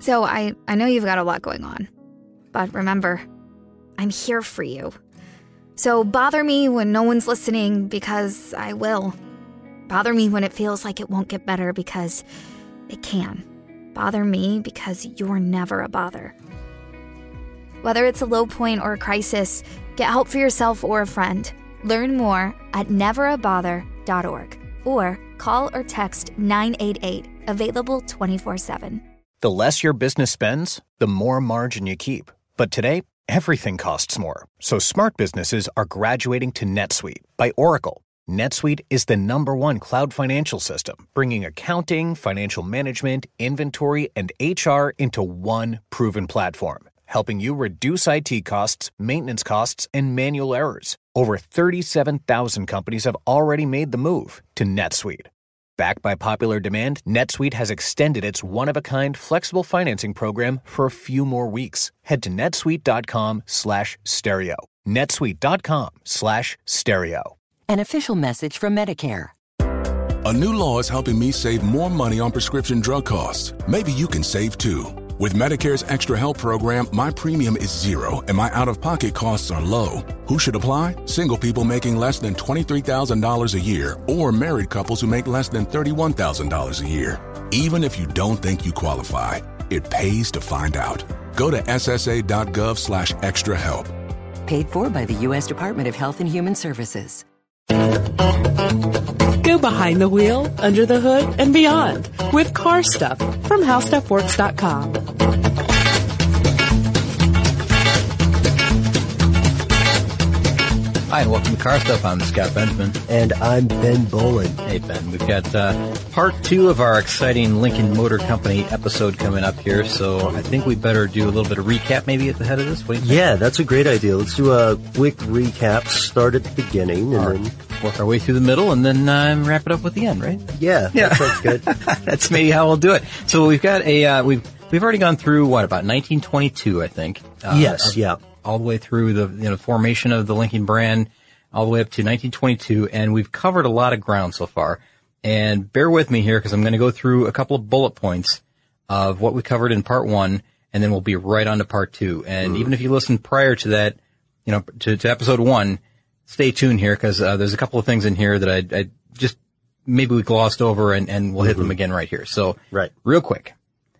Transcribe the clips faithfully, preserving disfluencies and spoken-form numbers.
So I, I know you've got a lot going on, but remember, I'm here for you. So bother me when no one's listening, because I will. Bother me when it feels like it won't get better, because it can. Bother me because you're never a bother. Whether it's a low point or a crisis, get help for yourself or a friend. Learn more at never a bother dot org or call or text nine eight eight, available twenty-four seven. The less your business spends, the more margin you keep. But today, everything costs more. So smart businesses are graduating to NetSuite by Oracle. NetSuite is the number one cloud financial system, bringing accounting, financial management, inventory, and H R into one proven platform, helping you reduce I T costs, maintenance costs, and manual errors. Over thirty-seven thousand companies have already made the move to NetSuite. Backed by popular demand, NetSuite has extended its one-of-a-kind flexible financing program for a few more weeks. Head to netsuite.com slash stereo. netsuite.com slash stereo. An official message from Medicare. A new law is helping me save more money on prescription drug costs. Maybe you can save too. With Medicare's Extra Help program, my premium is zero and my out-of-pocket costs are low. Who should apply? Single people making less than twenty-three thousand dollars a year or married couples who make less than thirty-one thousand dollars a year. Even if you don't think you qualify, it pays to find out. Go to ssa.gov slash extra help. Paid for by the U S Department of Health and Human Services. Go behind the wheel, under the hood, and beyond with Car Stuff from how stuff works dot com. Hi, and welcome to Car Stuff. I'm Scott Benjamin. And I'm Ben Bolin. Hey, Ben. We've got uh, part two of our exciting Lincoln Motor Company episode coming up here, so I think we better do a little bit of recap maybe at the head of this. What do you think? Yeah, that's a great idea. Let's do a quick recap, start at the beginning, and right. then work our way through the middle, and then uh, wrap it up with the end, right? Yeah, yeah. that sounds good. That's maybe how we'll do it. So we've got a uh, we've we've already gone through what about nineteen twenty-two, I think. Uh, yes, yeah. All the way through the you know formation of the Lincoln brand, all the way up to nineteen twenty-two, and we've covered a lot of ground so far. And bear with me here because I'm going to go through a couple of bullet points of what we covered in part one, and then we'll be right on to part two. And mm. even if you listened prior to that, you know, to, to episode one, stay tuned here because uh, there's a couple of things in here that I, I just maybe we glossed over, and, and we'll hit mm-hmm. them again right here. So, right. real quick,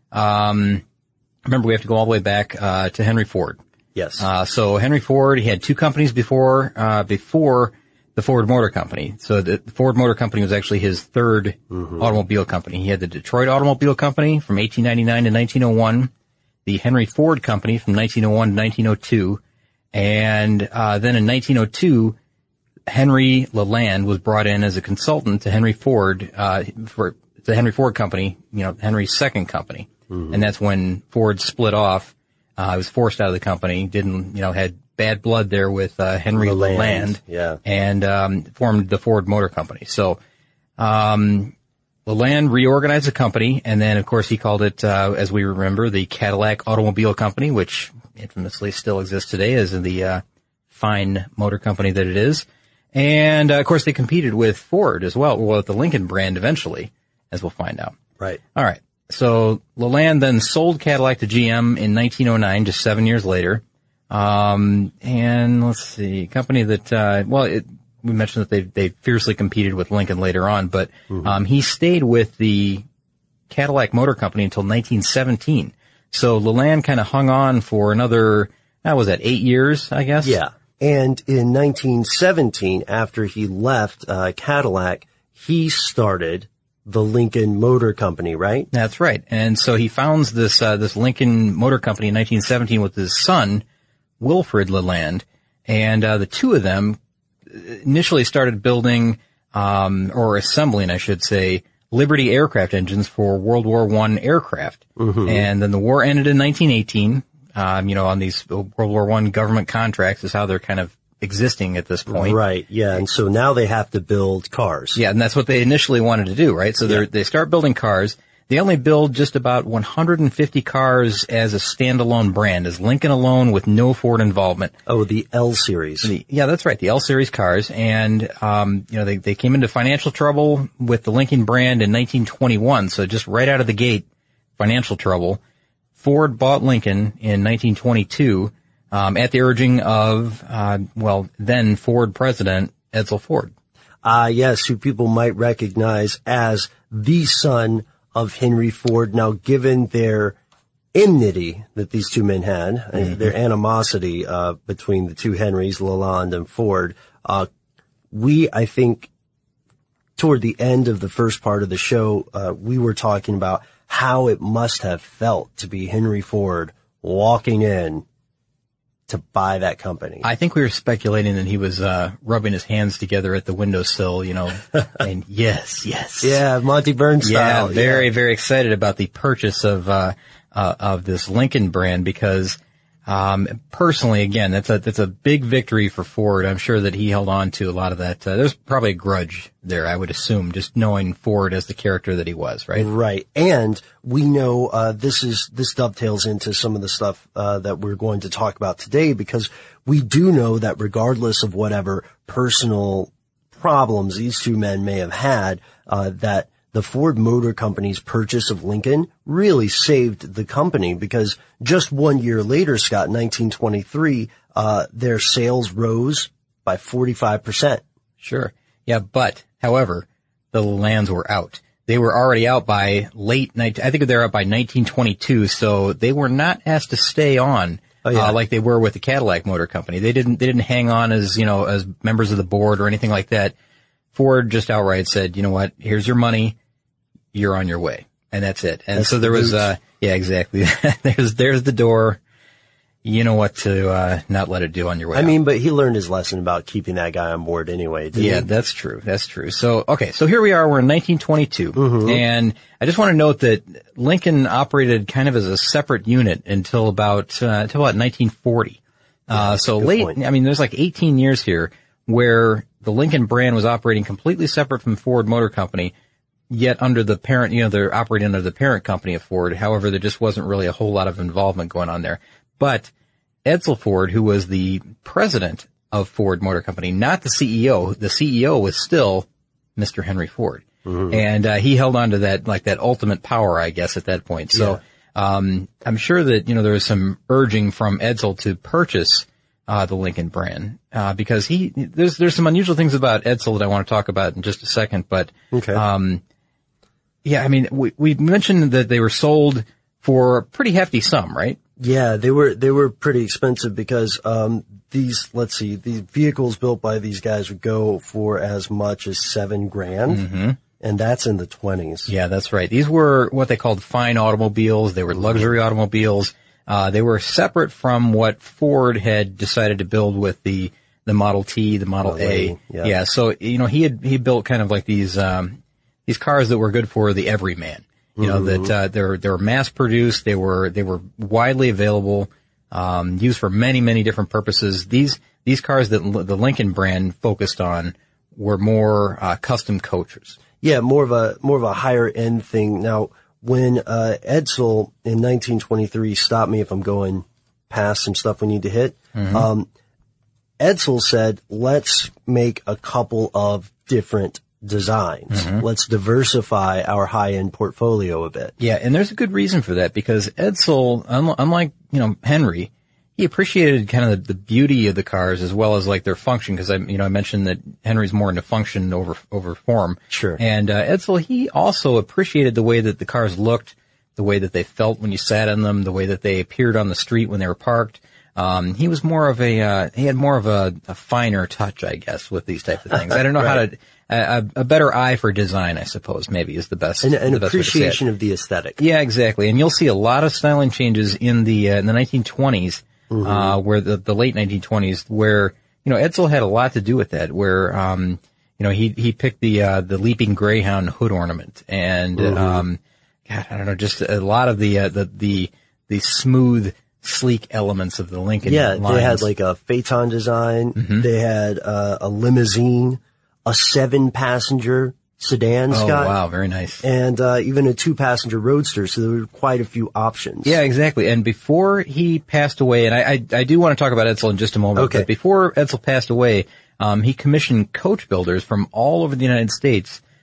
um, remember we have to go all the way back uh, to Henry Ford. Yes. Uh, so Henry Ford, he had two companies before, uh, before the Ford Motor Company. So the, the Ford Motor Company was actually his third mm-hmm. automobile company. He had the Detroit Automobile Company from eighteen ninety-nine to nineteen oh one, the Henry Ford Company from nineteen oh one to nineteen oh two, and, uh, then in nineteen oh two, Henry Leland was brought in as a consultant to Henry Ford, uh, for the Henry Ford Company, you know, Henry's second company. Mm-hmm. And that's when Ford split off. Uh, was forced out of the company, didn't, you know, had bad blood there with, uh, Henry Leland, Leland yeah. and, um, formed the Ford Motor Company. So, um, Leland reorganized the company, and then, of course, he called it, uh, as we remember, the Cadillac Automobile Company, which infamously still exists today as the, uh, fine motor company that it is. And, uh, of course, they competed with Ford as well, well, with the Lincoln brand eventually, as we'll find out. Right. All right. So Leland then sold Cadillac to G M in nineteen oh nine, just seven years later. Um, and let's see, a company that, uh, well, it, we mentioned that they, they fiercely competed with Lincoln later on, but, mm-hmm. um, he stayed with the Cadillac Motor Company until nineteen seventeen. So Leland kind of hung on for another, that was that eight years, I guess? Yeah. And in nineteen seventeen, after he left, uh, Cadillac, he started the Lincoln Motor Company, right? That's right. And so he founds this, uh, this Lincoln Motor Company in nineteen seventeen with his son, Wilfred Leland. And, uh, the two of them initially started building, um, or assembling, I should say, Liberty aircraft engines for World War One aircraft. Mm-hmm. And then the war ended in nineteen eighteen. Um, you know, on these World War One government contracts is how they're kind of existing at this point. Right, yeah, and so now they have to build cars. Yeah, and that's what they initially wanted to do, right? So they yeah. they start building cars. They only build just about one hundred fifty cars as a standalone brand, as Lincoln alone with no Ford involvement. Oh, the L Series. The, yeah, that's right, the L Series cars. And, um, you know, they, they came into financial trouble with the Lincoln brand in nineteen twenty-one, so just right out of the gate, financial trouble. Ford bought Lincoln in nineteen twenty-two um, at the urging of, uh, well, then Ford president Edsel Ford. Ah, uh, yes, who people might recognize as the son of Henry Ford. Now, given their enmity that these two men had, mm-hmm. their animosity uh between the two Henrys, Lalonde and Ford, uh we, I think, toward the end of the first part of the show, uh we were talking about how it must have felt to be Henry Ford walking in to buy that company. I think we were speculating that he was uh rubbing his hands together at the windowsill, you know, and yes, yes. Yeah, Monty Burns style. Yeah, very, yeah. very excited about the purchase of uh Uh, of this Lincoln brand because, um, personally, again, that's a, that's a big victory for Ford. I'm sure that he held on to a lot of that. Uh, there's probably a grudge there, I would assume, just knowing Ford as the character that he was, right? Right. And we know, uh, this is, this dovetails into some of the stuff, uh, that we're going to talk about today because we do know that regardless of whatever personal problems these two men may have had, uh, that the Ford Motor Company's purchase of Lincoln really saved the company because just one year later, Scott, nineteen twenty-three, uh, their sales rose by forty-five percent. Sure. Yeah, but, however, the lands were out. They were already out by late night. I think they're out by nineteen twenty-two, so they were not asked to stay on. Oh, yeah. uh, like they were with the Cadillac Motor Company. They didn't, they didn't hang on as, you know, as members of the board or anything like that. Ford just outright said, you know what, here's your money. You're on your way. And that's it. And that's so there was, uh, yeah, exactly. there's, there's the door. You know what to, uh, not let it do on your way I out. mean, but he learned his lesson about keeping that guy on board anyway, didn't Yeah, he? that's true. That's true. So, okay. So here we are. We're in nineteen twenty-two. Mm-hmm. And I just want to note that Lincoln operated kind of as a separate unit until about, uh, until about nineteen forty. Uh, so late, point. I mean, there's like eighteen years here where the Lincoln brand was operating completely separate from Ford Motor Company, yet under the parent, you know, they're operating under the parent company of Ford. However, there just wasn't really a whole lot of involvement going on there. But Edsel Ford, who was the president of Ford Motor Company, not the C E O, the C E O was still Mister Henry Ford. Mm-hmm. And, uh, he held on to that, like that ultimate power, I guess, at that point. So, yeah. um, I'm sure that, you know, there was some urging from Edsel to purchase, uh, the Lincoln brand, uh, because he, there's, there's some unusual things about Edsel that I want to talk about in just a second, but, okay. um, yeah, I mean, we, we mentioned that they were sold for a pretty hefty sum, right? Yeah, they were, they were pretty expensive because, um, these, let's see, the vehicles built by these guys would go for as much as seven grand. Mm-hmm. And that's in the twenties. Yeah, that's right. These were what they called fine automobiles. They were luxury automobiles. Uh, they were separate from what Ford had decided to build with the, the Model T, the Model Model A. A, yeah. yeah. So, you know, he had, he built kind of like these, um, these cars that were good for the everyman. You know, mm-hmm. that, uh, they were, they were mass produced. They were, they were widely available, um, used for many, many different purposes. These, these cars that l- the Lincoln brand focused on were more, uh, custom coaches. Yeah, more of a, more of a higher end thing. Now, when, uh, Edsel in nineteen twenty-three, stop me if I'm going past some stuff we need to hit. Mm-hmm. Um, Edsel said, let's make a couple of different designs. Mm-hmm. Let's diversify our high-end portfolio a bit. Yeah, and there's a good reason for that because Edsel, un- unlike, you know, Henry, he appreciated kind of the, the beauty of the cars as well as like their function because I, you know, I mentioned that Henry's more into function over, over form. Sure. And, uh, Edsel, he also appreciated the way that the cars looked, the way that they felt when you sat in them, the way that they appeared on the street when they were parked. Um, he was more of a, uh, he had more of a, a finer touch, I guess, with these types of things. I don't know right. how to, a, a better eye for design, I suppose, maybe is the best. An, an the best appreciation of the aesthetic. Yeah, exactly. And you'll see a lot of styling changes in the, uh, in the nineteen twenties, mm-hmm. uh, where the, the late nineteen twenties, where, you know, Edsel had a lot to do with that, where, um, you know, he, he picked the, uh, the Leaping Greyhound hood ornament and, mm-hmm. um, God, I don't know, just a lot of the, uh, the, the, the smooth, sleek elements of the Lincoln Yeah, lines. They had like a Phaeton design. Mm-hmm. They had uh, a limousine, a seven-passenger sedan, oh, Scott. Oh, wow, very nice. And uh, even a two-passenger roadster, so there were quite a few options. Yeah, exactly. And before he passed away, and I, I, I do want to talk about Edsel in just a moment, okay. but before Edsel passed away, um, he commissioned coach builders from all over the United States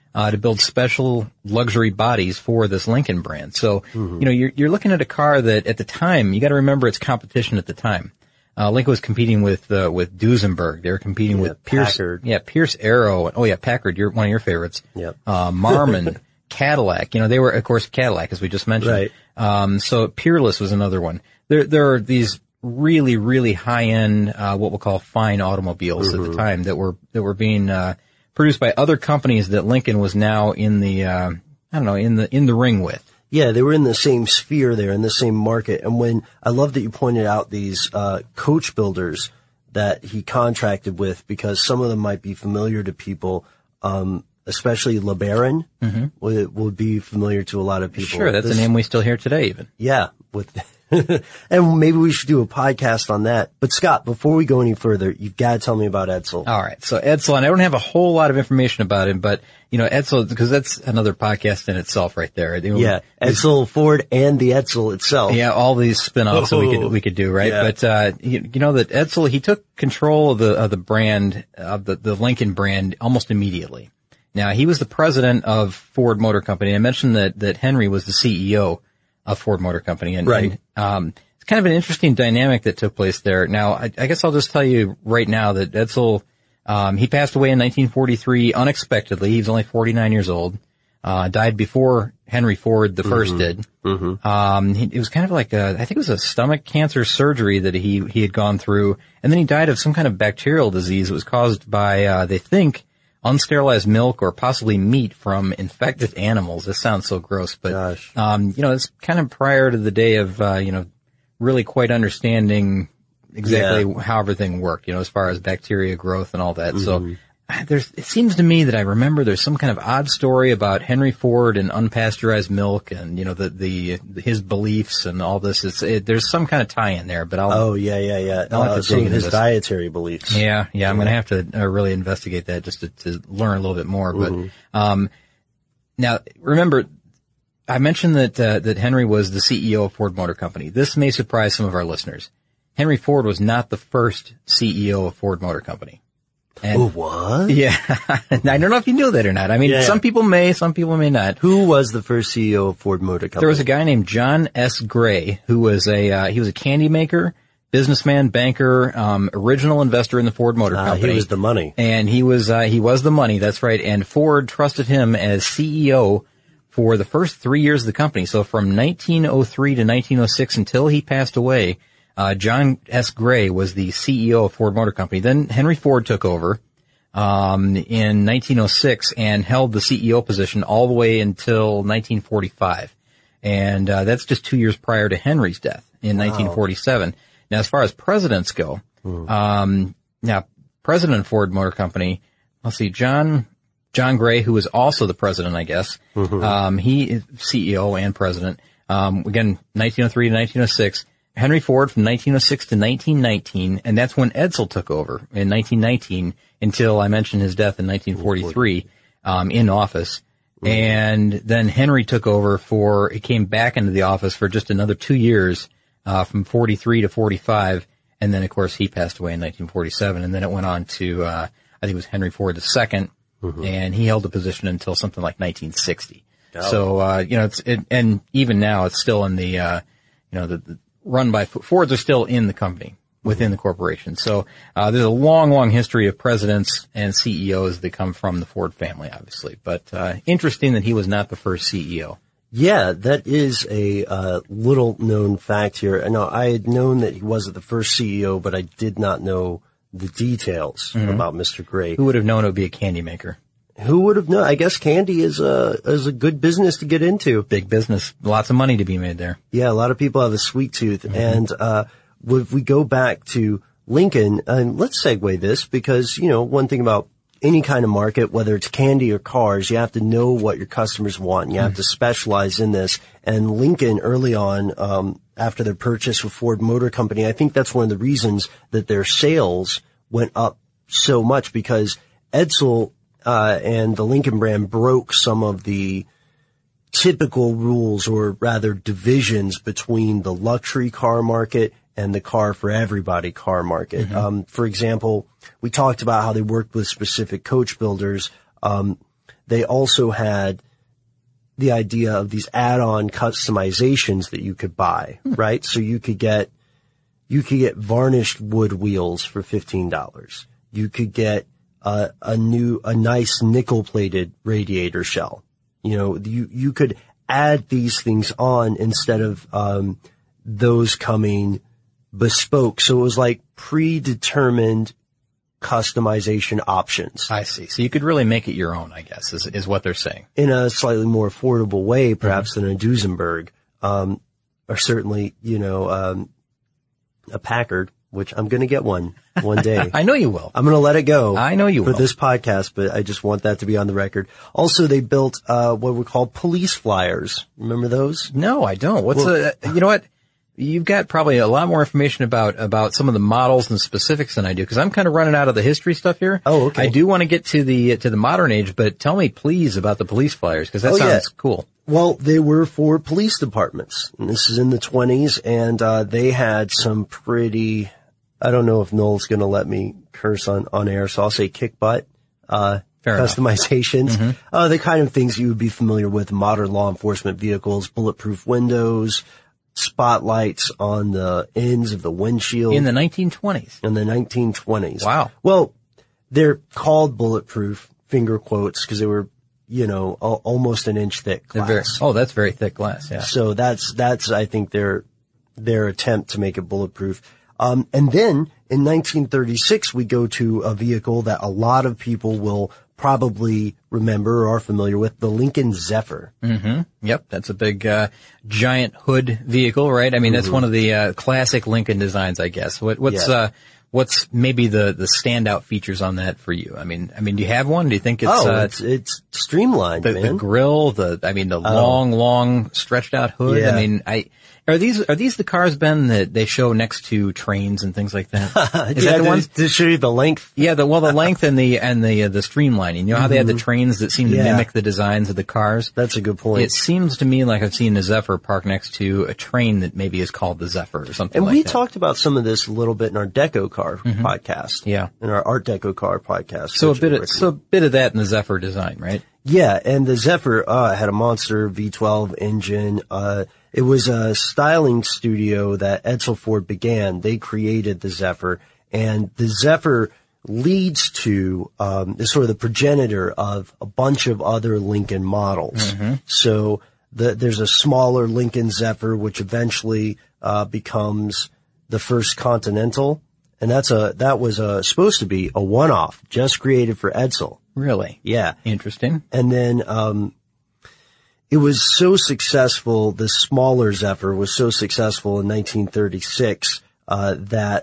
uh, to build special luxury bodies for this Lincoln brand. So, mm-hmm. you know, you're, you're looking at a car that at the time, you got to remember its competition at the time. Uh, Lincoln was competing with, uh, with Duesenberg. They were competing yeah, with Pierce. Packard. Yeah, Pierce Arrow. Oh yeah, Packard. You're one of your favorites. Yep. Uh, Marmon, Cadillac. You know, they were, of course, Cadillac, as we just mentioned. Right. Um, so Peerless was another one. There, there are these really, really high-end, uh, what we'll call fine automobiles mm-hmm. at the time that were, that were being, uh, produced by other companies that Lincoln was now in the, uh, I don't know, in the, in the ring with. Yeah, they were in the same sphere there, in the same market. And when, I love that you pointed out these, uh, coach builders that he contracted with, because some of them might be familiar to people, um, especially LeBaron mm-hmm. would, would be familiar to a lot of people. Sure, that's this, a name we still hear today even. Yeah, with, and maybe we should do a podcast on that. But Scott, before we go any further, you've got to tell me about Edsel. All right. So Edsel, and I don't have a whole lot of information about him, but, you know, Edsel, because that's another podcast in itself right there. Yeah. Edsel Ford and the Edsel itself. Yeah. All these spin-offs oh, that we could, we could do, right? Yeah. But, uh, you, you know that Edsel, he took control of the, of the brand, of the, the Lincoln brand almost immediately. Now, he was the president of Ford Motor Company. I mentioned that, that Henry was the C E O of Ford Motor Company. And, right. and um, it's kind of an interesting dynamic that took place there. Now, I, I guess I'll just tell you right now that Edsel, um, he passed away in nineteen forty-three unexpectedly. He was only forty-nine years old. Uh, died before Henry Ford the first mm-hmm. did. Mm-hmm. Um, he, it was kind of like a, I think it was a stomach cancer surgery that he, he had gone through. And then he died of some kind of bacterial disease that was caused by, uh, they think, unsterilized milk or possibly meat from infected animals. This sounds so gross, but, Gosh. um, you know, it's kind of prior to the day of, uh, you know, really quite understanding exactly yeah. how everything worked, you know, as far as bacteria growth and all that. Mm-hmm. So there's, it seems to me that I remember there's some kind of odd story about Henry Ford and unpasteurized milk and, you know, the, the, his beliefs and all this. It's, it, there's some kind of tie in there, but I'll. Oh, yeah, yeah, yeah. I'll have uh, to some dig of his this. dietary beliefs. Yeah, yeah, yeah. I'm going to have to uh, really investigate that just to, to learn a little bit more. Mm-hmm. But, um, now remember, I mentioned that, uh, that Henry was the C E O of Ford Motor Company. This may surprise some of our listeners. Henry Ford was not the first C E O of Ford Motor Company. And, oh, what? Yeah. I don't know if you knew that or not. I mean, yeah, some yeah. people may, some people may not. Who was the first C E O of Ford Motor Company? There was a guy named John S. Gray who was a, uh, he was a candy maker, businessman, banker, um, original investor in the Ford Motor uh, Company. He was the money. And he was, uh, he was the money. That's right. And Ford trusted him as C E O for the first three years of the company. So from nineteen oh three to nineteen oh six until he passed away, uh, John S. Gray was the C E O of Ford Motor Company. Then Henry Ford took over. Um, in nineteen oh six and held the C E O position all the way until nineteen forty-five. And, uh, that's just two years prior to Henry's death in wow. nineteen forty-seven. Now, as far as presidents go, mm. um, now, President of Ford Motor Company, let's see, John, John Gray, who was also the president, I guess, mm-hmm. um, he is C E O and president. Um, again, nineteen oh three to nineteen oh six. Henry Ford from nineteen oh six to nineteen nineteen, and that's when Edsel took over in nineteen nineteen until I mentioned his death in nineteen forty-three, um, in office. Mm-hmm. And then Henry took over for, he came back into the office for just another two years, uh, from forty-three to forty-five. And then, of course, he passed away in nineteen forty-seven. And then it went on to, uh, I think it was Henry Ford the second, mm-hmm. and he held the position until something like nineteen sixty. Oh. So, uh, you know, it's, it, and even now it's still in the, uh, you know, the, the run by Fords are still in the company within the corporation. So, uh, there's a long, long history of presidents and C E Os that come from the Ford family, obviously. But, uh, interesting that he was not the first C E O. Yeah, that is a, uh, little known fact here. I know I had known that he wasn't the first C E O, but I did not know the details mm-hmm. about Mister Gray. Who would have known it would be a candy maker? Who would have known? I guess candy is a, is a good business to get into. Big business. Lots of money to be made there. Yeah, a lot of people have a sweet tooth. Mm-hmm. And, uh, if we go back to Lincoln, and let's segue this because, you know, one thing about any kind of market, whether it's candy or cars, you have to know what your customers want. And you have mm-hmm. to specialize in this. And Lincoln early on, um, after their purchase with Ford Motor Company, I think that's one of the reasons that their sales went up so much because Edsel Uh, and the Lincoln brand broke some of the typical rules or rather divisions between the luxury car market and the car for everybody car market. Mm-hmm. Um, for example, we talked about how they worked with specific coach builders. Um, they also had the idea of these add-on customizations that you could buy, hmm. right? So you could get, you could get varnished wood wheels for fifteen dollars. You could get uh, a new, a nice nickel-plated radiator shell. You know, you, you could add these things on instead of, um, those coming bespoke. So it was like predetermined customization options. I see. So you could really make it your own, I guess, is, is what they're saying. In a slightly more affordable way, perhaps, mm-hmm. than a Duesenberg, um, or certainly, you know, um, a Packard, which I'm going to get one one day. I know you will. I'm going to let it go. I know you for will. For this podcast, but I just want that to be on the record. Also, they built, uh, what were called police flyers. Remember those? No, I don't. What's well, a, you know what? You've got probably a lot more information about, about some of the models and specifics than I do, because I'm kind of running out of the history stuff here. Oh, okay. I do want to get to the, to the modern age, but tell me please about the police flyers, because that oh, sounds yeah. cool. Well, they were for police departments. And this is in the twenties, and, uh, they had some pretty, I don't know if Noel's going to let me curse on, on air, so I'll say kick butt, uh, Fair customizations. Mm-hmm. Uh, the kind of things you would be familiar with, modern law enforcement vehicles, bulletproof windows, spotlights on the ends of the windshield. In the nineteen twenties. In the nineteen twenties. Wow. Well, they're called bulletproof, finger quotes, because they were, you know, a- almost an inch thick glass. Very, oh, that's very thick glass, yeah. So that's, that's, I think, their, their attempt to make it bulletproof. Um, and then in nineteen thirty-six, we go to a vehicle that a lot of people will probably remember or are familiar with, the Lincoln Zephyr. Mm-hmm. Yep. That's a big, uh, giant hood vehicle, right? I mean, mm-hmm. that's one of the, uh, classic Lincoln designs, I guess. What, what's, yeah. uh, what's maybe the, the standout features on that for you? I mean, I mean, do you have one? Do you think it's, oh, uh, it's, it's streamlined, the, man. the grill, the, I mean, the oh. long, long stretched out hood. Yeah. I mean, I, Are these, are these the cars, Ben, that they show next to trains and things like that? Is yeah, that the to, ones? to show you the length? Yeah, the, well, the length and the, and the, uh, the streamlining. You know how mm-hmm. they had the trains that seem to yeah. mimic the designs of the cars? That's a good point. It seems to me like I've seen a Zephyr parked next to a train that maybe is called the Zephyr or something and like that. And we that. talked about some of this a little bit in our Deco Car mm-hmm. podcast. Yeah. In our Art Deco Car podcast. So a bit of, so a bit of that in the Zephyr design, right? Yeah, and the Zephyr, uh, had a monster V twelve engine, uh, it was a styling studio that Edsel Ford began. They created the Zephyr, and the Zephyr leads to, um, is sort of the progenitor of a bunch of other Lincoln models. Mm-hmm. So the, there's a smaller Lincoln Zephyr, which eventually, uh, becomes the first Continental. And that's a, that was a, supposed to be a one-off, just created for Edsel. Really? Yeah. Interesting. And then, um, it was so successful, the smaller Zephyr was so successful in nineteen thirty-six, uh, that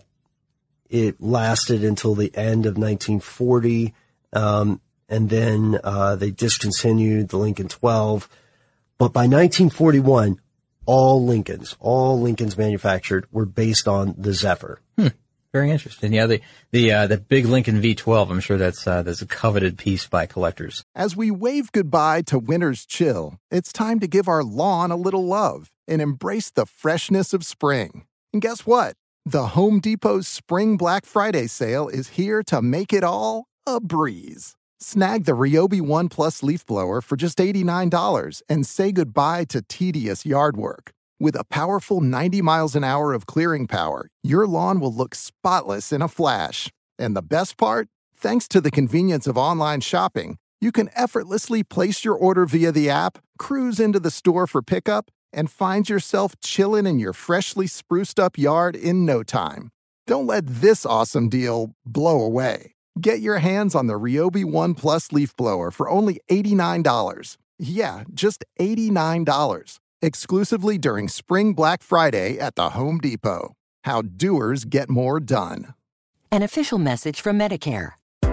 it lasted until the end of nineteen forty, um, and then, uh, they discontinued the Lincoln twelve. But by nineteen forty-one, all Lincolns, all Lincolns manufactured were based on the Zephyr. Hmm. Very interesting. Yeah, the the uh, the big Lincoln V twelve. I'm sure that's uh, that's a coveted piece by collectors. As we wave goodbye to winter's chill, it's time to give our lawn a little love and embrace the freshness of spring. And guess what? The Home Depot's Spring Black Friday sale is here to make it all a breeze. Snag the Ryobi One Plus leaf blower for just eighty-nine dollars and say goodbye to tedious yard work. With a powerful ninety miles an hour of clearing power, your lawn will look spotless in a flash. And the best part? Thanks to the convenience of online shopping, you can effortlessly place your order via the app, cruise into the store for pickup, and find yourself chilling in your freshly spruced up yard in no time. Don't let this awesome deal blow away. Get your hands on the Ryobi One Plus leaf blower for only eighty-nine dollars. Yeah, just eighty-nine dollars. Exclusively during Spring Black Friday at the Home Depot. How doers get more done. An official message from Medicare.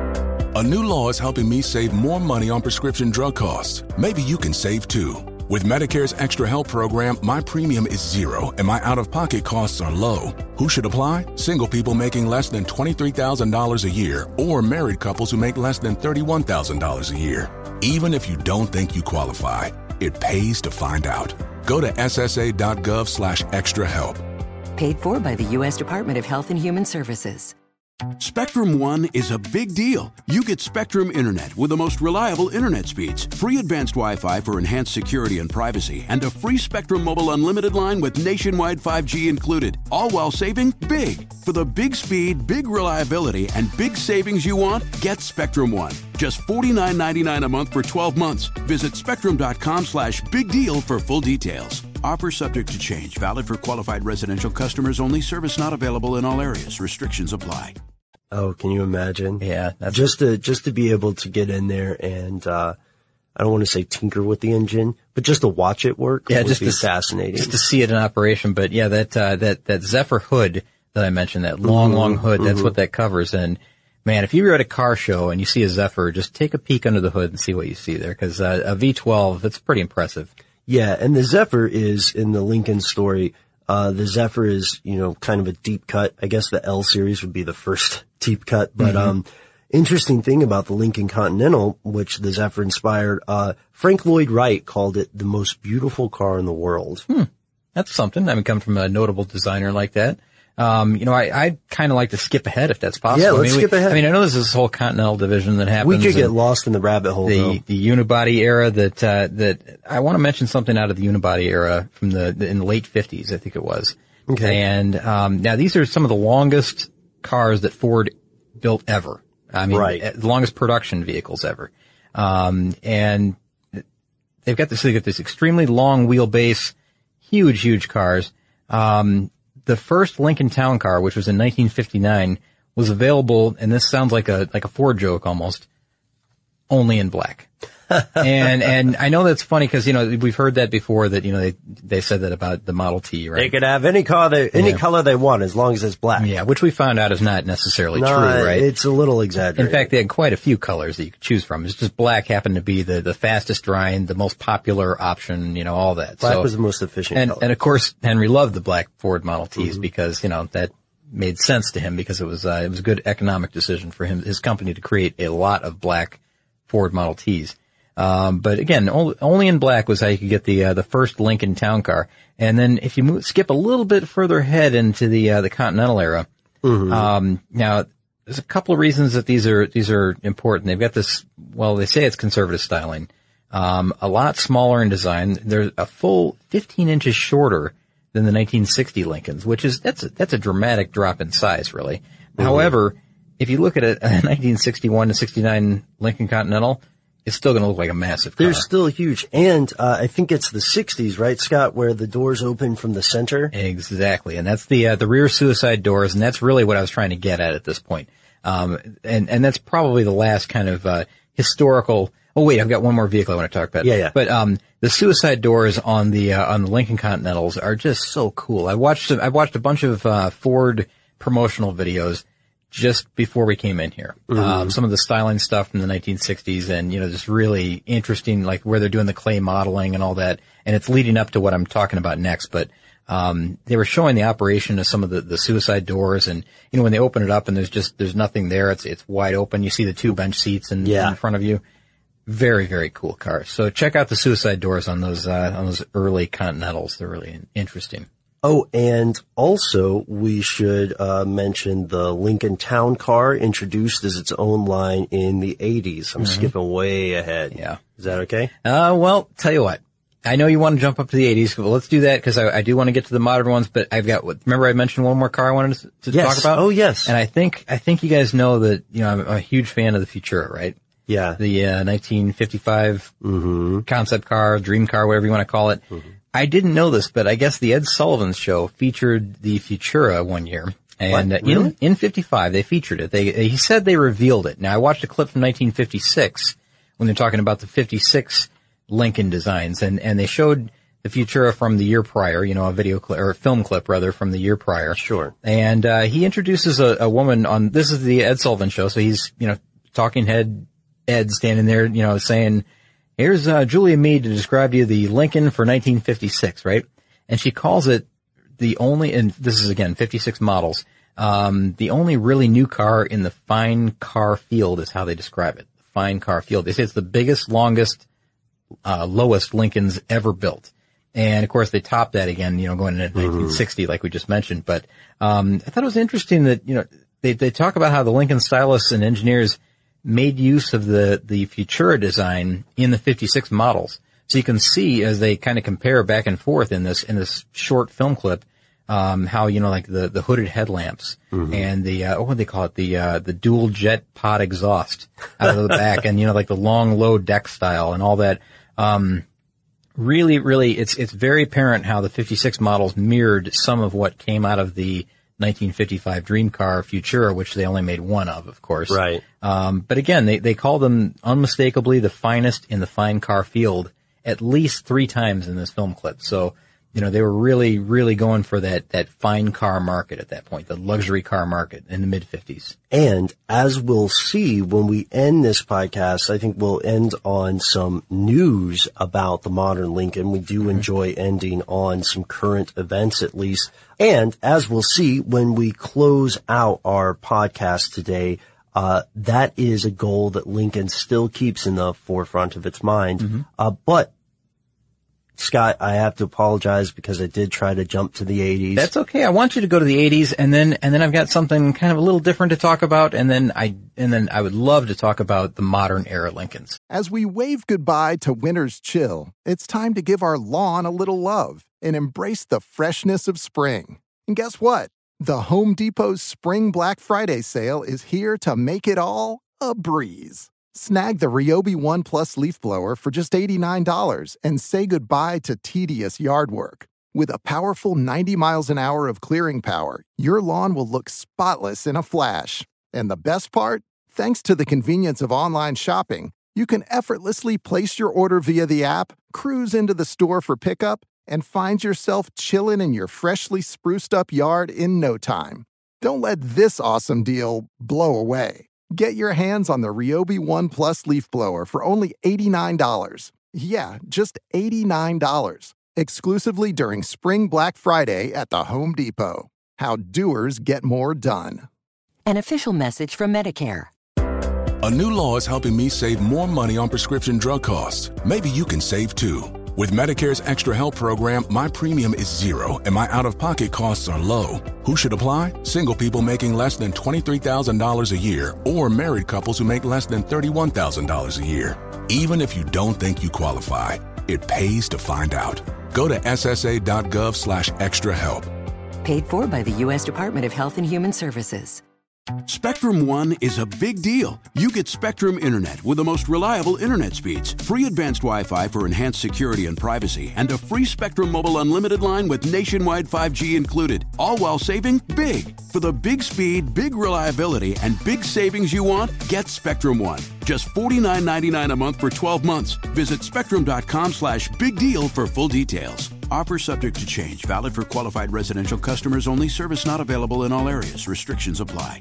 A new law is helping me save more money on prescription drug costs. Maybe you can save too. With Medicare's Extra Help program, my premium is zero and my out-of-pocket costs are low. Who should apply? Single people making less than twenty-three thousand dollars a year or married couples who make less than thirty-one thousand dollars a year. Even if you don't think you qualify, it pays to find out. Go to ssa.gov slash extra help. Paid for by the U S Department of Health and Human Services. Spectrum One is a big deal. You get Spectrum Internet with the most reliable internet speeds, free advanced Wi-Fi for enhanced security and privacy, and a free Spectrum Mobile Unlimited line with nationwide five G included, all while saving big. For the big speed, big reliability, and big savings you want, get Spectrum One. Just forty-nine ninety-nine a month for twelve months. Visit spectrum.com slash big deal for full details. Offer subject to change. Valid for qualified residential customers only. Service not available in all areas. Restrictions apply. Oh, can you imagine? Yeah. That's just to, just to be able to get in there and, uh, I don't want to say tinker with the engine, but just to watch it work yeah, would just be to, fascinating. Just to see it in operation. But yeah, that, uh, that, that Zephyr hood that I mentioned, that long, mm-hmm, long hood, that's mm-hmm. what that covers. And man, if you were at a car show and you see a Zephyr, just take a peek under the hood and see what you see there. Cause, uh, a V twelve, that's pretty impressive. Yeah. And the Zephyr is in the Lincoln story. Uh, the Zephyr is, you know, kind of a deep cut. I guess the L series would be the first deep cut, but, mm-hmm. um, interesting thing about the Lincoln Continental, which the Zephyr inspired, uh, Frank Lloyd Wright called it the most beautiful car in the world. Hmm. That's something. I mean, come from a notable designer like that. Um, you know, I, I'd kind of like to skip ahead if that's possible. Yeah, let's I mean, skip we, ahead. I mean, I know there's this whole Continental division that happens. We could get lost in the rabbit hole, the, though. The unibody era that, uh, that, I want to mention something out of the unibody era from the, the in the late fifties, I think it was. Okay. And, um, now these are some of the longest cars that Ford built ever. I mean, right. the longest production vehicles ever. Um, and they've got this, they've got this extremely long wheelbase, huge, huge cars. Um, the first Lincoln Town Car, which was in nineteen fifty-nine, was available, and this sounds like a, like a Ford joke almost, only in black. and, and I know that's funny because, you know, we've heard that before that, you know, they, they said that about the Model T, right? They could have any car they, any yeah. color they want as long as it's black. Yeah, which we found out is not necessarily no, true, right? It's a little exaggerated. In fact, they had quite a few colors that you could choose from. It's just black happened to be the, the fastest drying, the most popular option, you know, all that. Black so, was the most efficient and, color. And of course, Henry loved the black Ford Model Ts mm-hmm. because, you know, that made sense to him because it was, uh, it was a good economic decision for him, his company to create a lot of black Ford Model Ts. Um, but again, only, only in black was how you could get the, uh, the first Lincoln Town Car. And then if you move, skip a little bit further ahead into the, uh, the Continental era, mm-hmm. um, now there's a couple of reasons that these are, these are important. They've got this, well, they say it's conservative styling, um, a lot smaller in design. They're a full fifteen inches shorter than the nineteen sixty Lincolns, which is, that's a, that's a dramatic drop in size, really. Mm-hmm. However, if you look at a, a nineteen sixty-one to sixty-nine Lincoln Continental, it's still going to look like a massive car. They're still huge. And, uh, I think it's the sixties, right, Scott, where the doors open from the center? Exactly. And that's the, uh, the rear suicide doors. And that's really what I was trying to get at at this point. Um, and, and that's probably the last kind of, uh, historical, oh wait, I've got one more vehicle I want to talk about. Yeah, yeah. But, um, the suicide doors on the, uh, on the Lincoln Continentals are just so cool. I watched, I watched a bunch of, uh, Ford promotional videos just before we came in here. Mm-hmm. Um, some of the styling stuff from the nineteen sixties and, you know, just really interesting, like where they're doing the clay modeling and all that. And it's leading up to what I'm talking about next. But, um, they were showing the operation of some of the, the suicide doors. And, you know, when they open it up and there's just, there's nothing there, it's, it's wide open. You see the two bench seats in, yeah. in front of you. Very, very cool cars. So check out the suicide doors on those, uh, on those early Continentals. They're really interesting. Oh, and also we should uh mention the Lincoln Town Car, introduced as its own line in the eighties. I'm mm-hmm. skipping way ahead. Yeah. Is that okay? Uh, well, tell you what. I know you want to jump up to the eighties, but let's do that because I, I do want to get to the modern ones, but I've got, remember I mentioned one more car I wanted to, to yes. talk about? Oh, yes. And I think, I think you guys know that, you know, I'm a huge fan of the Futura, right? Yeah. The, uh, nineteen fifty-five mm-hmm. concept car, dream car, whatever you want to call it. Mm-hmm. I didn't know this, but I guess the Ed Sullivan Show featured the Futura one year. And what? Uh, Really? in, in fifty-five, they featured it. They, he said they revealed it. Now, I watched a clip from nineteen fifty-six when they're talking about the fifty-six Lincoln designs, and, and they showed the Futura from the year prior, you know, a video clip, or a film clip rather, from the year prior. Sure. And, uh, he introduces a, a woman on, this is the Ed Sullivan Show, so he's, you know, talking head Ed standing there, you know, saying, here's, uh, Julia Mead to describe to you the Lincoln for nineteen fifty-six, right? And she calls it the only, and this is again, fifty-six models, um, the only really new car in the fine car field is how they describe it. Fine car field. They say it's the biggest, longest, uh, lowest Lincolns ever built. And of course they topped that again, you know, going into mm-hmm. nineteen sixty, like we just mentioned. But, um, I thought it was interesting that, you know, they, they talk about how the Lincoln stylists and engineers made use of the, the Futura design in the fifty-six models. So you can see as they kind of compare back and forth in this, in this short film clip, um, how, you know, like the, the hooded headlamps mm-hmm. and the, uh, what would they call it? The, uh, the dual jet pod exhaust out of the back and, you know, like the long low deck style and all that. Um, really, really, it's, it's very apparent how the fifty-six models mirrored some of what came out of the nineteen fifty-five dream car Futura, which they only made one of, of course. Right. Um, but again, they, they call them unmistakably the finest in the fine car field at least three times in this film clip. So, you know, they were really, really going for that, that fine car market at that point, the luxury car market in the mid fifties. And as we'll see when we end this podcast, I think we'll end on some news about the modern Lincoln. We do mm-hmm. enjoy ending on some current events at least. And as we'll see when we close out our podcast today, uh, that is a goal that Lincoln still keeps in the forefront of its mind. Mm-hmm. Uh, but Scott, I have to apologize because I did try to jump to the eighties. That's okay. I want you to go to the eighties and then, and then I've got something kind of a little different to talk about. And then I, and then I would love to talk about the modern era Lincolns. As we wave goodbye to winter's chill, it's time to give our lawn a little love and embrace the freshness of spring. And guess what? The Home Depot's Spring Black Friday sale is here to make it all a breeze. Snag the Ryobi One Plus leaf blower for just eighty-nine dollars and say goodbye to tedious yard work. With a powerful ninety miles an hour of clearing power, your lawn will look spotless in a flash. And the best part? Thanks to the convenience of online shopping, you can effortlessly place your order via the app, cruise into the store for pickup, and find yourself chilling in your freshly spruced up yard in no time. Don't let this awesome deal blow away. Get your hands on the Ryobi One Plus leaf blower for only eighty-nine dollars. Yeah, just eighty-nine dollars. Exclusively during Spring Black Friday at the Home Depot. How doers get more done. An official message from Medicare. A new law is helping me save more money on prescription drug costs. Maybe you can save too. With Medicare's Extra Help program, my premium is zero and my out-of-pocket costs are low. Who should apply? Single people making less than twenty-three thousand dollars a year or married couples who make less than thirty-one thousand dollars a year. Even if you don't think you qualify, it pays to find out. Go to ssa.gov slash extra help. Paid for by the U S Department of Health and Human Services. Spectrum One is a big deal. You get Spectrum Internet with the most reliable internet speeds, free advanced Wi-Fi for enhanced security and privacy, and a free Spectrum Mobile Unlimited line with nationwide five G included, all while saving big. For the big speed, big reliability, and big savings you want, get Spectrum One. Just forty-nine ninety-nine a month for twelve months. Visit spectrum.com slash big deal for full details. Offer subject to change. Valid for qualified residential customers only. Service not available in all areas. Restrictions apply.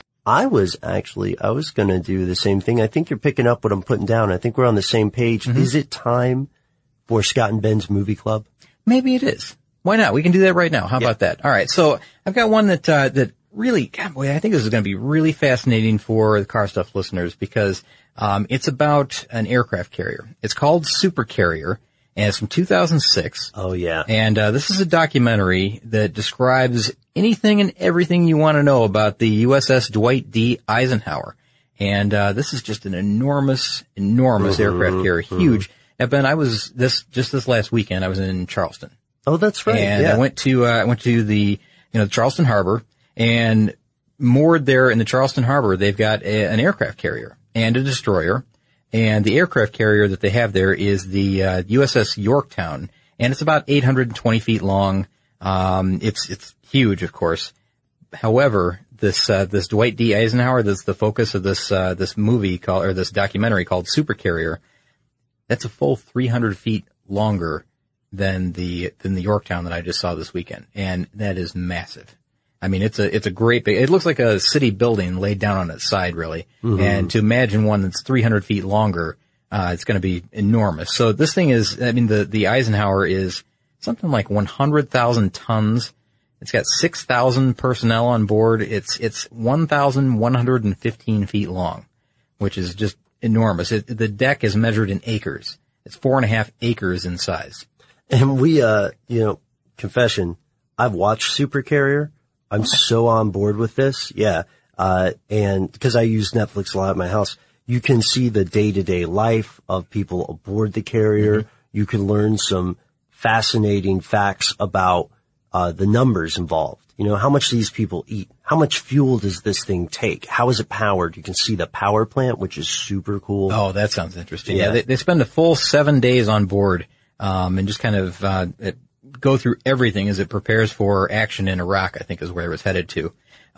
I was actually, I was going to do the same thing. I think you're picking up what I'm putting down. I think we're on the same page. Mm-hmm. Is it time for Scott and Ben's Movie Club? Maybe it is. Why not? We can do that right now. How yeah. about that? All right. So I've got one that, uh, that really, God, boy, I think this is going to be really fascinating for the Car Stuff listeners because, um, it's about an aircraft carrier. It's called Super Carrier. And it's from two thousand six. Oh, yeah. And uh, this is a documentary that describes anything and everything you want to know about the U S S Dwight D. Eisenhower. And uh this is just an enormous, enormous mm-hmm, aircraft carrier, huge. Mm-hmm. Now, Ben, I was this just this last weekend. I was in Charleston. Oh, that's right. And yeah. I went to uh, I went to the you know Charleston Harbor, and moored there in the Charleston Harbor, they've got a, an aircraft carrier and a destroyer. And the aircraft carrier that they have there is the uh, U S S Yorktown, and it's about eight hundred twenty feet long. Um, it's it's huge, of course. However, this uh, this Dwight D. Eisenhower, that's the focus of this uh, this movie called or this documentary called Super Carrier. That's a full three hundred feet longer than the than the Yorktown that I just saw this weekend, and that is massive. I mean, it's a, it's a great big, it looks like a city building laid down on its side, really. Mm-hmm. And to imagine one that's three hundred feet longer, uh, it's going to be enormous. So this thing is, I mean, the, the Eisenhower is something like one hundred thousand tons. It's got six thousand personnel on board. It's, it's one thousand one hundred fifteen feet long, which is just enormous. It, the deck is measured in acres. It's four and a half acres in size. And we, uh, you know, confession, I've watched Super Carrier. I'm so on board with this. Yeah. Uh, and because I use Netflix a lot at my house, you can see the day-to-day life of people aboard the carrier. Mm-hmm. You can learn some fascinating facts about uh the numbers involved. You know, how much these people eat. How much fuel does this thing take? How is it powered? You can see the power plant, which is super cool. Oh, that sounds interesting. Yeah, yeah they, they spend a full seven days on board, um, and just kind of uh it, go through everything as it prepares for action in Iraq, I think is where it was headed to.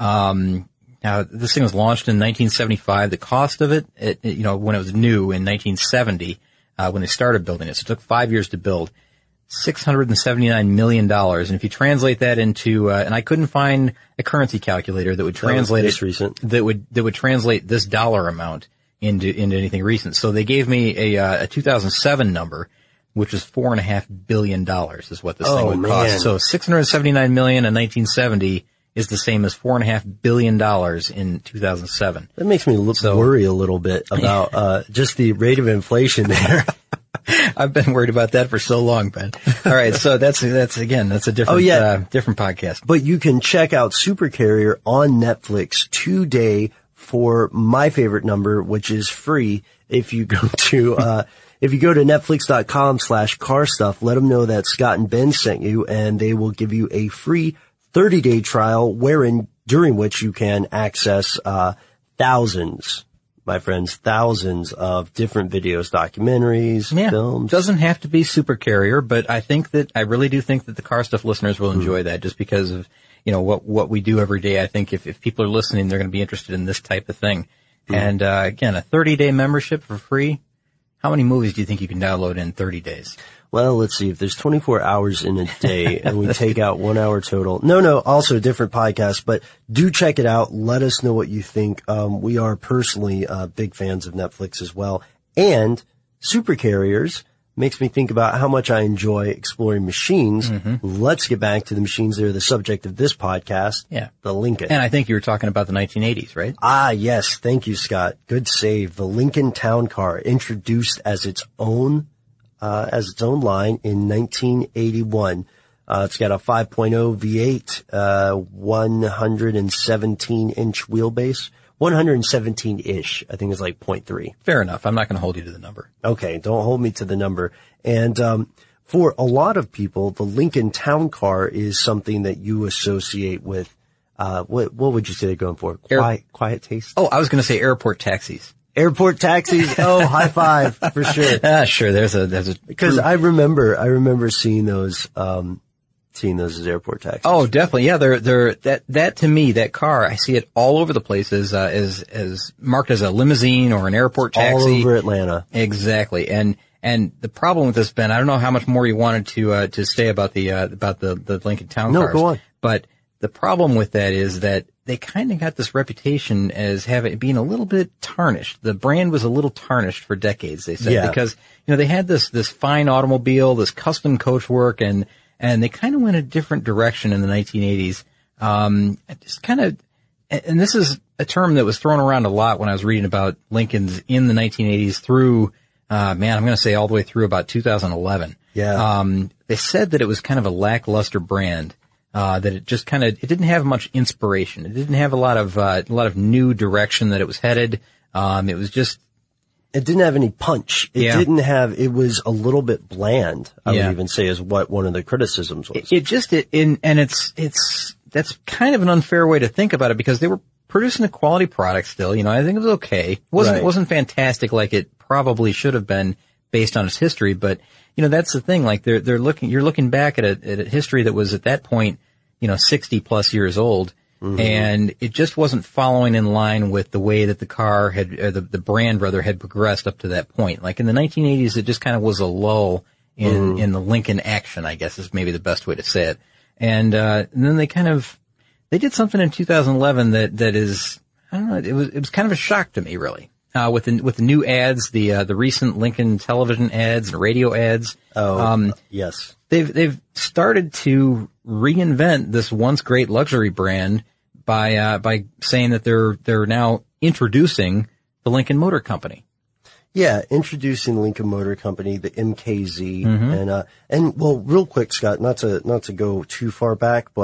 Um, now, this thing was launched in nineteen seventy-five. The cost of it, it, it you know, when it was new in nineteen seventy, uh, when they started building it, so it took five years to build. six hundred seventy-nine million dollars. And if you translate that into, uh, and I couldn't find a currency calculator that would translate it, recent. that would, that would translate this dollar amount into, into anything recent. So they gave me a, uh, a two thousand seven number, which is four and a half billion dollars is what this oh, thing would man. cost. So six hundred seventy-nine million in nineteen seventy is the same as four and a half billion dollars in two thousand seven. That makes me look, so, worry a little bit about, uh, just the rate of inflation there. I've been worried about that for so long, Ben. All right, so that's that's again that's a different oh, yeah. uh, different podcast. But you can check out Super Carrier on Netflix today for my favorite number, which is free. If you go to uh if you go to netflix dot com slash car stuff, let them know that Scott and Ben sent you, and they will give you a free thirty day trial, wherein during which you can access uh thousands. My friends, thousands of different videos, documentaries, yeah, films. Doesn't have to be Super Carrier, but I think that, I really do think that the Car Stuff listeners will enjoy mm. that just because of, you know, what, what we do every day. I think if, if people are listening, they're going to be interested in this type of thing. Mm. And, uh, again, a thirty day membership for free. How many movies do you think you can download in thirty days? Well, let's see. If there's twenty-four hours in a day and we take out one hour total. No, no, also a different podcast, but do check it out. Let us know what you think. Um, we are personally, uh, big fans of Netflix as well. And Super Carriers makes me think about how much I enjoy exploring machines. Mm-hmm. Let's get back to the machines that are the subject of this podcast. Yeah. The Lincoln. And I think you were talking about the nineteen eighties, right? Ah, yes. Thank you, Scott. Good save. The Lincoln Town Car, introduced as its own Uh, as its own line in nineteen eighty-one. Uh, it's got a five point oh V eight, uh, one hundred seventeen inch wheelbase. one hundred seventeen-ish, I think it's like point three. Fair enough. I'm not going to hold you to the number. Okay, don't hold me to the number. And um for a lot of people, the Lincoln Town Car is something that you associate with, uh what what would you say they're going for? Quiet, Air- quiet taste? Oh, I was going to say airport taxis. Airport taxis. Oh, high five for sure. Ah, sure. There's a, there's a, because I remember, I remember seeing those, um, seeing those as airport taxis. Oh, definitely. Yeah. They're, they're, that, that to me, that car, I see it all over the place as, uh, as, as marked as a limousine or an airport taxi. All over Atlanta. Exactly. And, and the problem with this, Ben, I don't know how much more you wanted to, uh, to say about the, uh, about the, the Lincoln Town no, cars. No, go on. But the problem with that is that they kind of got this reputation as having, being a little bit tarnished. The brand was a little tarnished for decades, they said, yeah. because, you know, they had this, this fine automobile, this custom coach work, and, and they kind of went a different direction in the nineteen eighties. Um, just kind of, and this is a term that was thrown around a lot when I was reading about Lincolns in the nineteen eighties through, uh, man, I'm going to say all the way through about two thousand eleven. Yeah. Um, they said that it was kind of a lackluster brand. Uh, that it just kind of, it didn't have much inspiration. It didn't have a lot of, uh, a lot of new direction that it was headed. Um, it was just. It didn't have any punch. It yeah. didn't have, it was a little bit bland, I yeah. would even say, is what one of the criticisms was. It, it just, it, in, and it's, it's, that's kind of an unfair way to think about it because they were producing a quality product still. You know, I think it was okay. It wasn't, right. it wasn't fantastic like it probably should have been based on its history, but, you know, that's the thing. Like they're, they're looking, you're looking back at a, at a history that was at that point, you know, sixty plus years old. Mm-hmm. And it just wasn't following in line with the way that the car had, or the, the brand rather had progressed up to that point. Like in the nineteen eighties, it just kind of was a lull in, mm-hmm. in the Lincoln action, I guess is maybe the best way to say it. And, uh, and then they kind of, they did something in two thousand eleven that, that is, I don't know, it was, it was kind of a shock to me, really. Uh, with the, with the new ads, the, uh, the recent Lincoln television ads and radio ads. Oh, um, yes. They've, they've started to reinvent this once great luxury brand by, uh, by saying that they're, they're now introducing the Lincoln Motor Company. Yeah, introducing Lincoln Motor Company, the M K Z, mm-hmm. and, uh, and, well, real quick, Scott, not to, not to go too far back, but,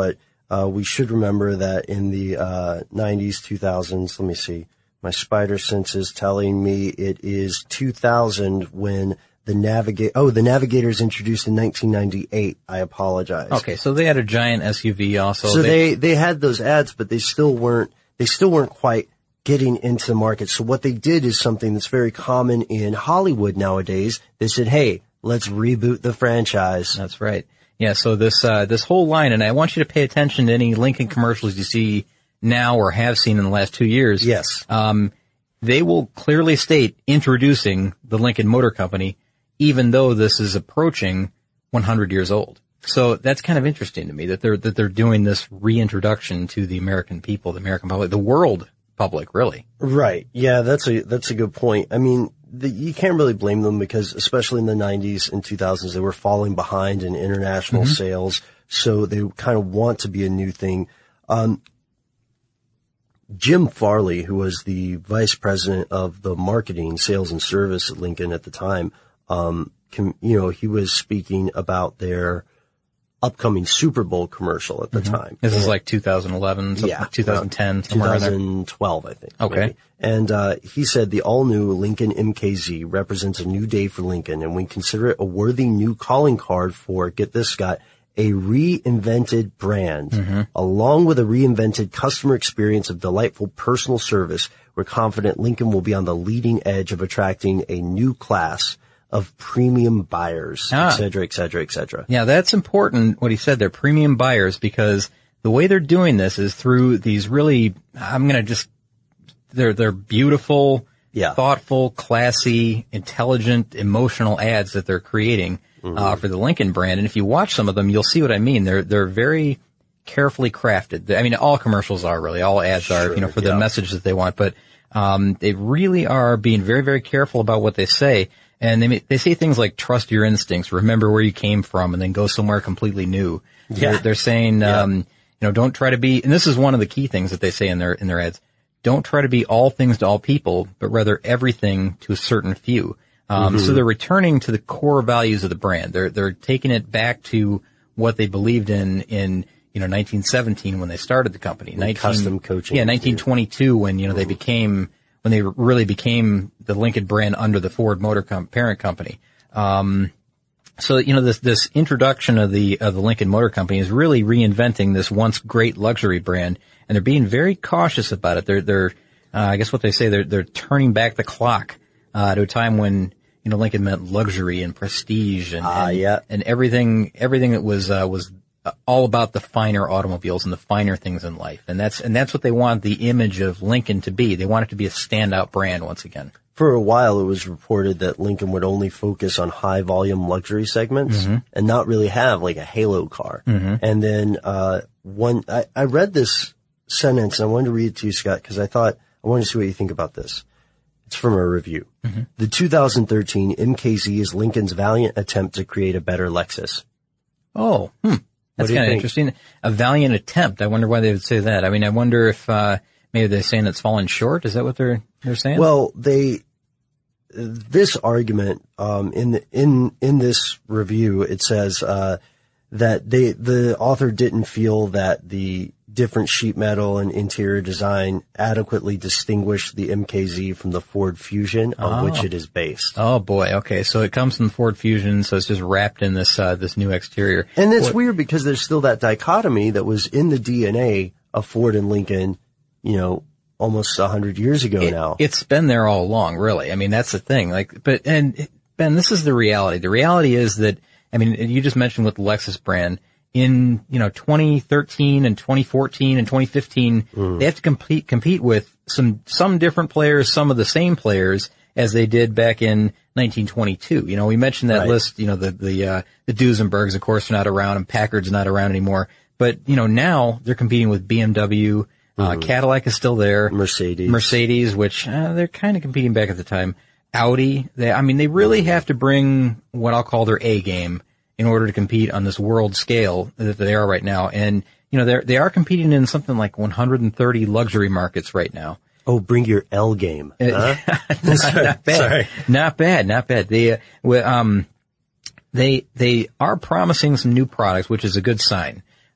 uh, we should remember that in the uh, nineties, two thousands, let me see, my spider sense is telling me it is two thousand when the Navigate, oh, the Navigator's introduced in nineteen ninety-eight. I apologize. Okay, so they had a giant S U V also. So they, they, they had those ads, but they still weren't, they still weren't quite getting into the market. So what they did is something that's very common in Hollywood nowadays. They said, hey, let's reboot the franchise. That's right. Yeah, so this, uh, this whole line, and I want you to pay attention to any Lincoln commercials you see now or have seen in the last two years. Yes. Um, they will clearly state introducing the Lincoln Motor Company, even though this is approaching one hundred years old. So that's kind of interesting to me that they're, that they're doing this reintroduction to the American people, the American public, the world public, really. Right. Yeah, that's a, that's a good point. I mean, the, you can't really blame them because especially in the nineties and two thousands, they were falling behind in international mm-hmm. sales. So they kind of want to be a new thing. Um, Jim Farley, who was the vice president of the marketing, sales and service at Lincoln at the time, um, com, you know, he was speaking about their upcoming Super Bowl commercial at the mm-hmm. time. This and, is like two thousand eleven, yeah, twenty ten, somewhere twenty twelve, I think. Okay. Maybe. And, uh, he said the all-new Lincoln M K Z represents a new day for Lincoln, and we consider it a worthy new calling card for, get this, Scott, a reinvented brand, mm-hmm. along with a reinvented customer experience of delightful personal service. We're confident Lincoln will be on the leading edge of attracting a new class of premium buyers, ah. et cetera, et cetera, et cetera. Yeah, that's important, what he said. They're premium buyers because the way they're doing this is through these really, I'm going to just, they're, they're beautiful, yeah. thoughtful, classy, intelligent, emotional ads that they're creating, mm-hmm. uh, for the Lincoln brand. And if you watch some of them, you'll see what I mean. They're, they're very carefully crafted. I mean, all commercials are really, all ads sure, are, you know, for yeah. the message that they want, but, um, they really are being very, very careful about what they say. And they they say things like trust your instincts, remember where you came from, and then go somewhere completely new. Yeah. They're, they're saying, yeah. um, you know, don't try to be, and this is one of the key things that they say in their, in their ads, don't try to be all things to all people, but rather everything to a certain few. Um, mm-hmm. So they're returning to the core values of the brand. They're, they're taking it back to what they believed in, in, you know, nineteen seventeen when they started the company. nineteen, custom coaching. Yeah, nineteen twenty-two when, you know, mm-hmm. they became, when they really became the Lincoln brand under the Ford Motor com- parent company. Um, so, you know, this, this introduction of the, of the Lincoln Motor Company is really reinventing this once great luxury brand, and they're being very cautious about it. They're, they're, uh, I guess what they say, they're, they're turning back the clock, uh, to a time when, you know, Lincoln meant luxury and prestige and, uh, and, yeah. and everything, everything that was, uh, was all about the finer automobiles and the finer things in life. And that's, and that's what they want the image of Lincoln to be. They want it to be a standout brand once again. For a while, it was reported that Lincoln would only focus on high volume luxury segments mm-hmm. and not really have like a halo car. Mm-hmm. And then, uh, one, I, I read this sentence and I wanted to read it to you, Scott, because I thought, I wanted to see what you think about this. It's from a review. Mm-hmm. The two thousand thirteen M K Z is Lincoln's valiant attempt to create a better Lexus. Oh, hmm. That's kind of interesting. A valiant attempt. I wonder why they would say that. I mean, I wonder if, uh, maybe they're saying it's fallen short. Is that what they're, they're saying? Well, they, this argument, um, in, the, in, in this review, it says, uh, that they, the author didn't feel that the different sheet metal and interior design adequately distinguished the M K Z from the Ford Fusion on oh. which it is based. Oh boy. Okay. So it comes from Ford Fusion. So it's just wrapped in this, uh, this new exterior. And it's what? weird because there's still that dichotomy that was in the D N A of Ford and Lincoln, you know, almost a hundred years ago it, now. It's been there all along, really. I mean, that's the thing. Like, but, and Ben, this is the reality. The reality is that, I mean, you just mentioned with the Lexus brand, in, you know, twenty thirteen and twenty fourteen and twenty fifteen, mm. they have to compete, compete with some, some different players, some of the same players as they did back in nineteen twenty-two. You know, we mentioned that right. list, you know, the, the, uh, the Duesenbergs, of course, are not around and Packard's not around anymore. But, you know, now they're competing with B M W, mm. uh, Cadillac is still there. Mercedes. Mercedes, which, uh, they're kind of competing back at the time. Audi, they, I mean, they really mm. have to bring what I'll call their A game in order to compete on this world scale that they are right now. And, you know, they're, they are competing in something like one hundred thirty luxury markets right now. Oh, bring your L game. Huh? not, not bad. Sorry. Not bad. Not bad. They, uh, um, they, they are promising some new products, which is a good sign.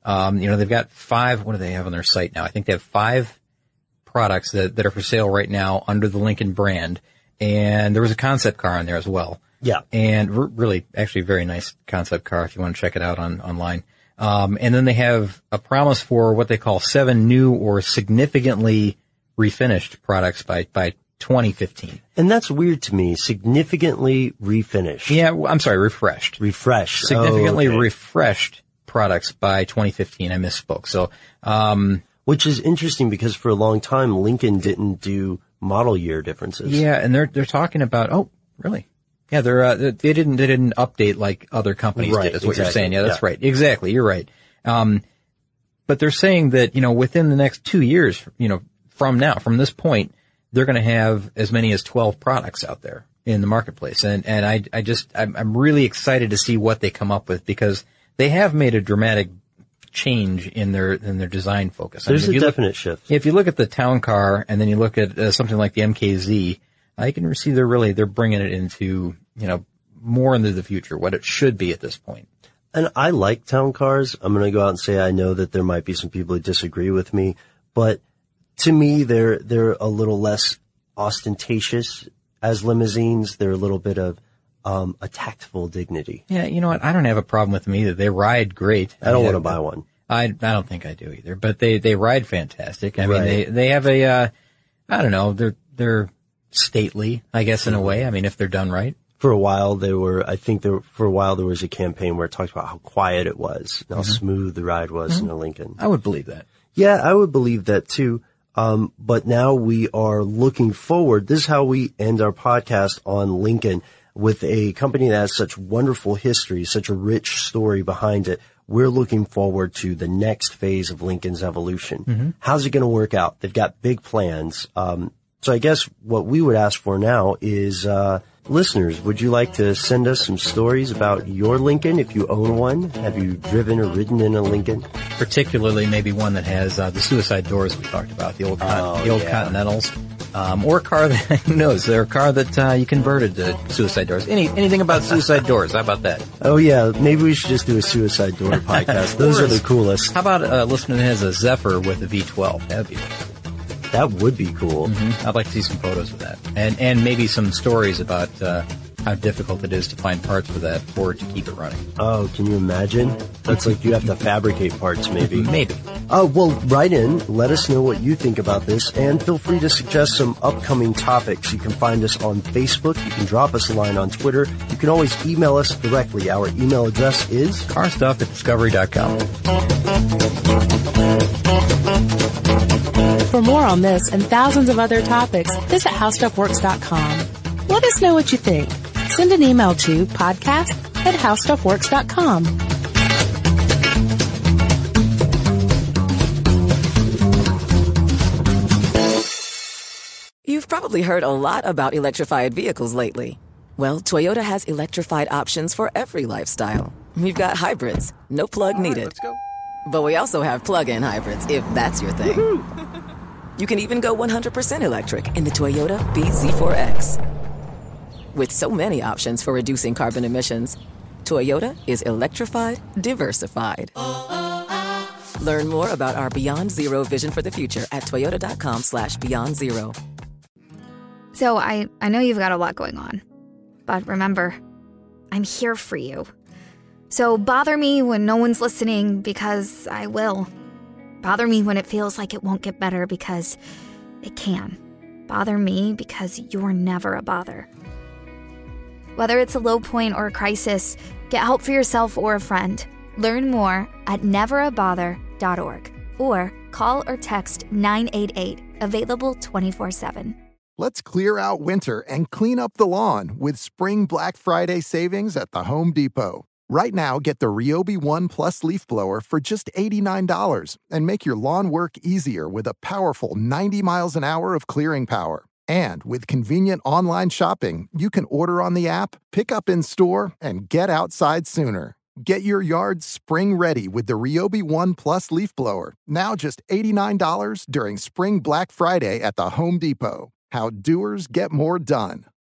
Um, you know, they've got five, what do they have on their site now? I think they have five products that, that are for sale right now under the Lincoln brand. And there was a concept car on there as well. Yeah. And r- really, actually very nice concept car if you want to check it out on online. Um, and then they have a promise for what they call seven new or significantly refinished products by, by twenty fifteen. And that's weird to me. Significantly refinished. Yeah, well, I'm sorry, refreshed. Refreshed. Significantly oh, okay. refreshed products by twenty fifteen. I misspoke. So, um, which is interesting because for a long time, Lincoln didn't do model year differences. Yeah, and they're, they're talking about, oh, really? Yeah, they're, uh, they didn't, they didn't update like other companies right, did, is what exactly. you're saying. Yeah, that's yeah. right. Exactly. You're right. Um, but they're saying that, you know, within the next two years, you know, from now, from this point, they're going to have as many as twelve products out there in the marketplace. And, and I, I just, I'm, I'm really excited to see what they come up with because they have made a dramatic change in their, in their design focus. There's I mean, a definite look, shift. If you look at the Town Car and then you look at uh, something like the M K Z, I can see they're really, they're bringing it into, you know, more into the future, what it should be at this point. And I like town cars. I'm going to go out and say I know that there might be some people who disagree with me, but to me, they're, they're a little less ostentatious as limousines. They're a little bit of, um, a tactful dignity. Yeah. You know what? I don't have a problem with them either. They ride great. I don't mean, want to buy one. I, I don't think I do either, but they, they ride fantastic. I Right. mean, they, they have a, uh, I don't know, they're, they're stately, I guess, in a way. I mean, if they're done right. For a while, there were, I think there, for a while there was a campaign where it talked about how quiet it was, and how Mm-hmm. smooth the ride was Mm-hmm. in a Lincoln. I would believe that. Yeah, I would believe that too. Um, but now we are looking forward. This is how we end our podcast on Lincoln with a company that has such wonderful history, such a rich story behind it. We're looking forward to the next phase of Lincoln's evolution. Mm-hmm. How's it going to work out? They've got big plans. Um, so I guess what we would ask for now is, uh, listeners, would you like to send us some stories about your Lincoln if you own one? Have you driven or ridden in a Lincoln? Particularly maybe one that has uh, the suicide doors we talked about, the old con- Oh, the old yeah. Continentals, um, or a car that who knows, they're a car that uh, you converted to suicide doors. Any anything about suicide doors? How about that? Oh yeah, maybe we should just do a suicide door podcast. Those are the coolest. How about a listener that has a Zephyr with a V twelve? That'd be That would be cool. Mm-hmm. I'd like to see some photos of that, and and maybe some stories about uh, how difficult it is to find parts for that or to keep it running. Oh, can you imagine? That's like you have to fabricate parts, maybe. Maybe. Oh, well, write in. Let us know what you think about this, and feel free to suggest some upcoming topics. You can find us on Facebook. You can drop us a line on Twitter. You can always email us directly. Our email address is carstuff at discovery dot com. For more on this and thousands of other topics, visit how stuff works dot com. Let us know what you think. Send an email to podcast at how stuff works dot com. You've probably heard a lot about electrified vehicles lately. Well, Toyota has electrified options for every lifestyle. We've got hybrids, no plug All right, needed. let's go. But we also have plug-in hybrids, if that's your thing. You can even go one hundred percent electric in the Toyota B Z four X. With so many options for reducing carbon emissions, Toyota is electrified, diversified. Learn more about our Beyond Zero vision for the future at toyota.com slash beyond zero. So I, I know you've got a lot going on, but remember, I'm here for you. So bother me when no one's listening because I will. Bother me when it feels like it won't get better because it can. Bother me because you're never a bother. Whether it's a low point or a crisis, get help for yourself or a friend. Learn more at never a bother dot org or call or text nine eight eight, available twenty-four seven. Let's clear out winter and clean up the lawn with Spring Black Friday savings at the Home Depot. Right now, get the Ryobi One Plus leaf blower for just eighty-nine dollars and make your lawn work easier with a powerful ninety miles an hour of clearing power. And with convenient online shopping, you can order on the app, pick up in store, and get outside sooner. Get your yard spring ready with the Ryobi One Plus leaf blower, now just eighty-nine dollars during Spring Black Friday at the Home Depot. How doers get more done.